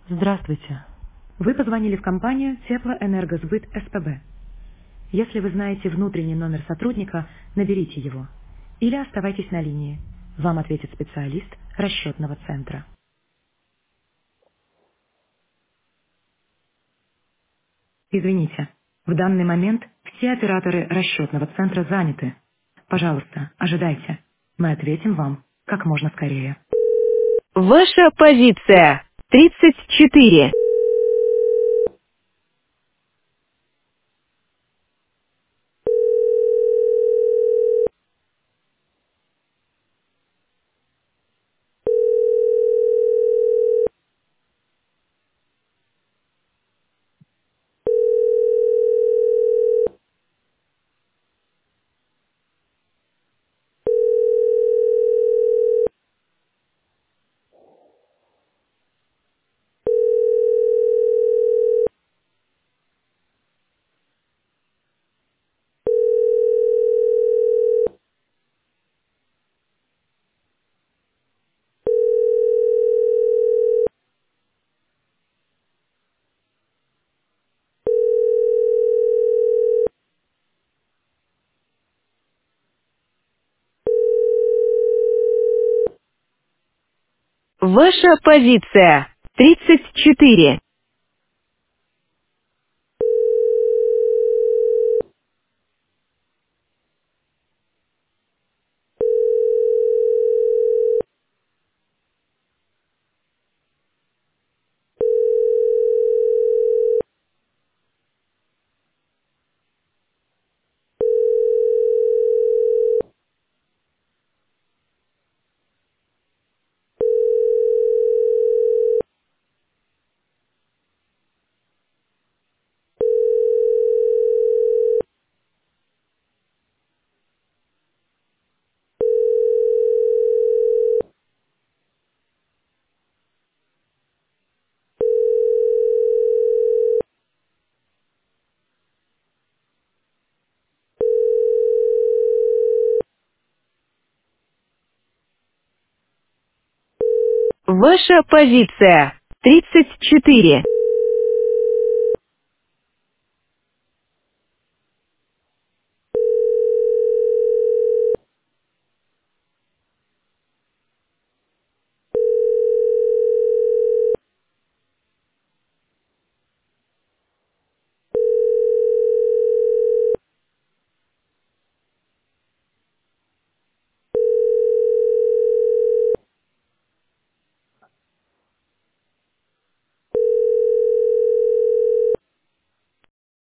Здравствуйте. Вы позвонили в компанию Теплоэнергосбыт СПБ. Если вы знаете внутренний номер сотрудника, наберите его. Или оставайтесь на линии. Вам ответит специалист расчетного центра. Извините, в данный момент все операторы расчетного центра заняты. Пожалуйста, ожидайте. Мы ответим вам как можно скорее. Ваша позиция 34. Ваша позиция 34. Ваша позиция 34.